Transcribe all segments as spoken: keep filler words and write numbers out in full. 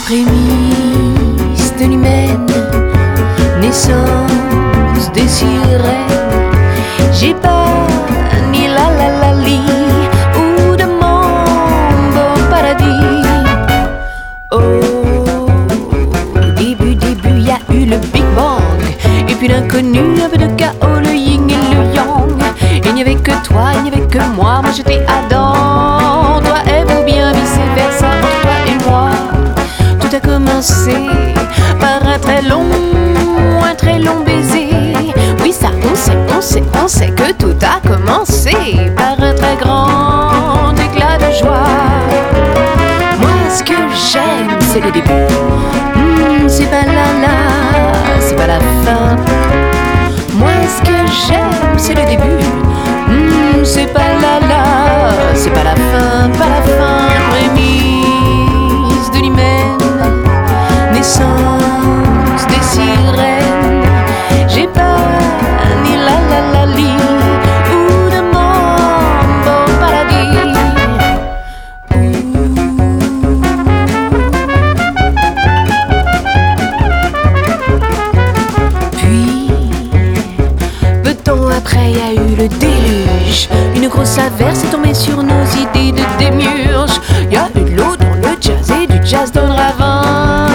Prémices de l'humaine, naissance des sirènes. J'ai pas ni la la la li ou de monde au paradis. Au début, début, y a eu le Big Bang. Et puis l'inconnu, un peu de chaos, le yin et le yang. Il n'y avait que toi, il n'y avait que moi. Moi j'étais Adam, toi Ève ou bien vice versa. Entre toi et moi, tout a commencé par un très long, un très long baiser. Oui ça on sait, on sait, on sait que tout a commencé par un très grand éclat de joie. Moi ce que j'aime c'est le début, mmh, c'est pas la la, c'est pas la fin. Moi ce que j'aime c'est le début, mmh, c'est pas la la, c'est pas la fin, pas la fin. Prémisse de l'hymen, naissance des sirènes. J'ai pas ni la la la li ou de monde au paradis. Puis peu de temps après y a eu le déluge. Une grosse averse est tombée sur nos idées de démiurge. Y a eu de l'eau dans le jazz et du jazz dans le ravin.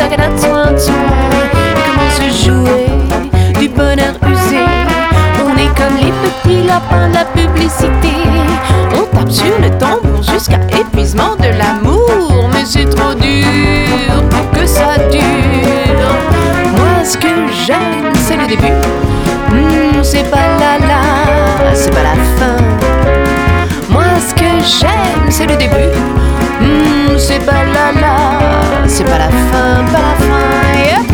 Et comment se jouer du bonheur usé. On est comme les petits lapins de la publicité. On tape sur le tambour jusqu'à épuisement de l'amour. Mais c'est trop dur pour que ça dure. Moi ce que j'aime c'est le début, mmh, c'est pas la la, c'est pas la fin. Moi ce que j'aime c'est le début, mmh, c'est pas la la, c'est pas la fin, pas la fin, yeah.